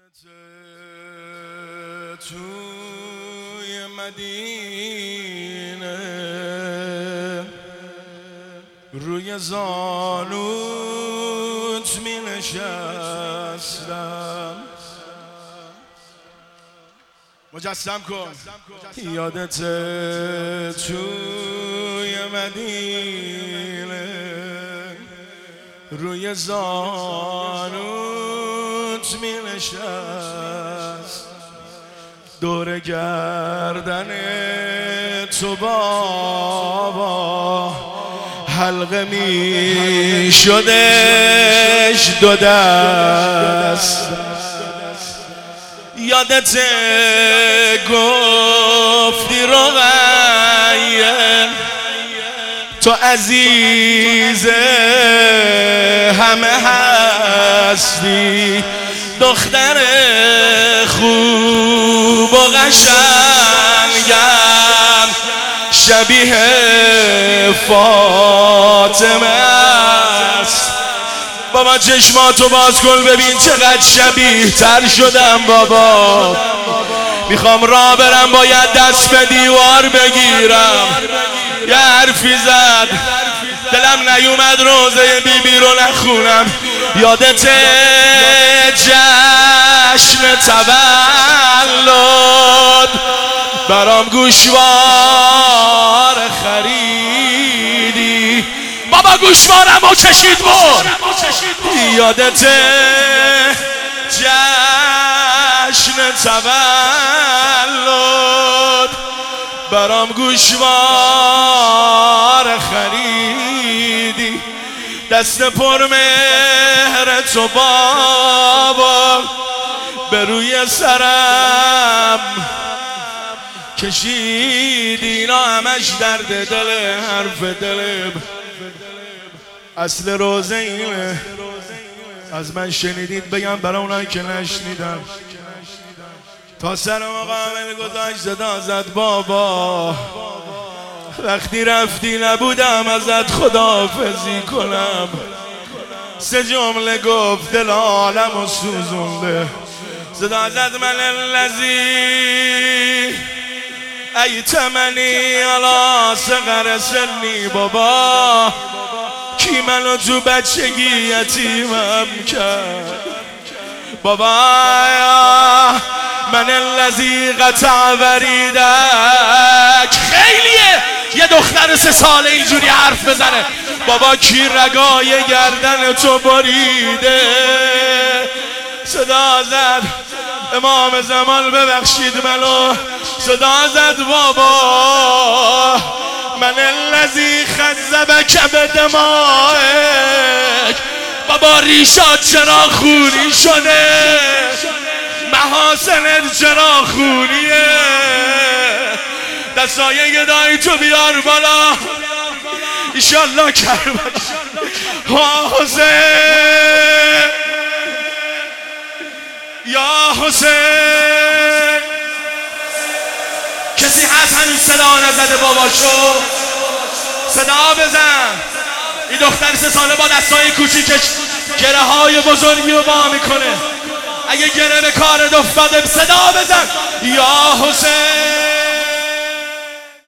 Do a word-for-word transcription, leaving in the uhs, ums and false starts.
توی مدینه روی زانوت می نشستم، مجسم کن یادت توی مدینه روی زانوت می نشست، دور گردن تو بابا حلقه می شدش دو دست. یادت گفتی رقیه تو عزیز همه هستی، دختر خوب و قشنگم شبیه فاطمه است. بابا چشماتو باز کن ببین چقدر شبیه تر شدم. بابا میخوام راه برم باید دست به دیوار بگیرم. یه حرفی زد دلم نیومد روزه بی بی رو نخونم. یادت جشن تولد برام گوشوار خریدی، بابا گوشوارمو کشید بر. یادت جشن تولد برام گوشوار خریدی، دست پر مهر تو بابا به روی سرم کشیدی. اینا همش درد دل، حرف دل، اصل روزه اینه. از من شنیدید بگم برای اونایی که نشنیدم. تا سر مقابل گذاشت صدا زد بابا وقتی رفتی نبودم ازت خداحافظی کنم. سه جمله گفت دل عالم و سوزونده. صدا زد من الذی ایتمنی علی صغر سنی. بابا کی منو تو بچگی یتیمم کرد؟ بابا من الذی قطع وریدک. خیلیه یه دختر سه ساله اینجوری حرف بزنه. بابا کی رگای گردن تو بریده؟ صدا زد امام زمان ببخشید منو. صدا زد بابا من الذی خذبک بدمائک. بابا ریشات چرا خونی شده؟ محاسنت چرا خونیه؟ دستای گدایی تو بیار بالا ایشالله کربلا. ها حسین یا حسین. کسی هست هنوز صدا نزده باباشو؟ صدا بزن. این دختر سه ساله با دستای کوچیکش گره های بزرگی رو با میکنه. اگه گره به کار افتاده صدا بزن یا حسین.